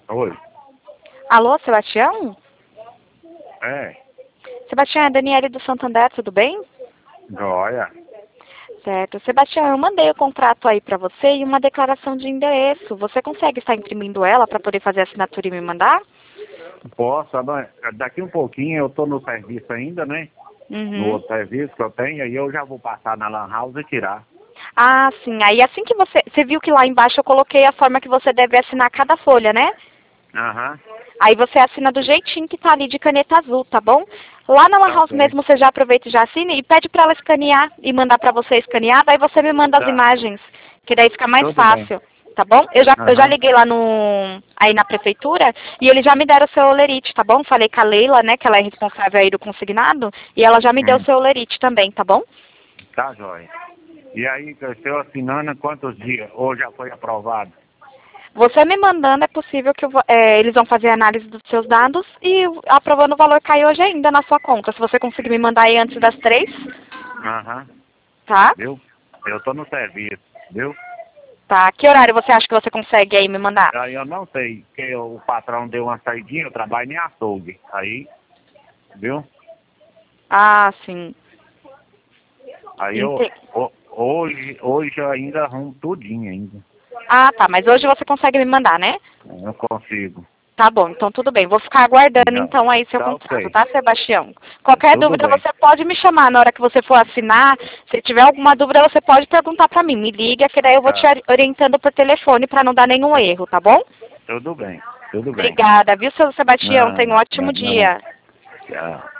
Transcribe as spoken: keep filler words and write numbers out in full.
Oi. Alô, Sebastião? É. Sebastião, é a Daniele do Santander, tudo bem? Joia. Certo. Sebastião, eu mandei o contrato aí pra você e uma declaração de endereço. Você consegue estar imprimindo ela para poder fazer a assinatura e me mandar? Posso, mas daqui um pouquinho eu tô no serviço ainda, né? No Uhum. outro serviço que eu tenho, aí eu já vou passar na Lan House e tirar. Ah, sim. Aí assim que você... Você viu que lá embaixo eu coloquei a forma que você deve assinar cada folha, né? Aham. Aí você assina do jeitinho que tá ali de caneta azul, tá bom? Lá na Lan Tá House ok. mesmo você já aproveita e já assina e pede pra ela escanear e mandar pra você escanear, daí você me manda as Tá. imagens, que daí fica mais Tudo bem. fácil, tá bom? Eu já, eu já Aham. liguei lá no, aí na prefeitura e eles já me deram o seu olerite, tá bom? Falei com a Leila, né, que ela é responsável aí do consignado, e ela já me deu o Hum. seu olerite também, tá bom? Tá, joia. E aí, eu assinando quantos dias? Ou já foi aprovado? Você me mandando, é possível que eu vou- é, eles vão fazer a análise dos seus dados e aprovando o valor cai hoje ainda na sua conta. Se você conseguir me mandar aí antes das três, Aham. tá? Viu? Eu tô no serviço, viu? Tá. Que horário você acha que você consegue aí me mandar? Aí eu não sei, porque o patrão deu uma saidinha, eu trabalho em açougue. Aí, viu? Ah, sim. Aí eu, Ente- ho- hoje, hoje eu ainda arrumo tudinho ainda. Ah, tá. Mas hoje você consegue me mandar, né? Eu consigo. Tá bom, então tudo bem. Vou ficar aguardando Não. então aí seu Tá contrato, ok. tá, Sebastião? Qualquer Tudo dúvida bem. você pode me chamar na hora que você for assinar. Se tiver alguma dúvida você pode perguntar pra mim. Me liga que daí eu vou te Tá. ori- orientando por telefone pra não dar nenhum erro, tá bom? Tudo bem. Tudo bem. Obrigada, viu, seu Sebastião? Não, Tenha um ótimo não, não. dia. Tchau.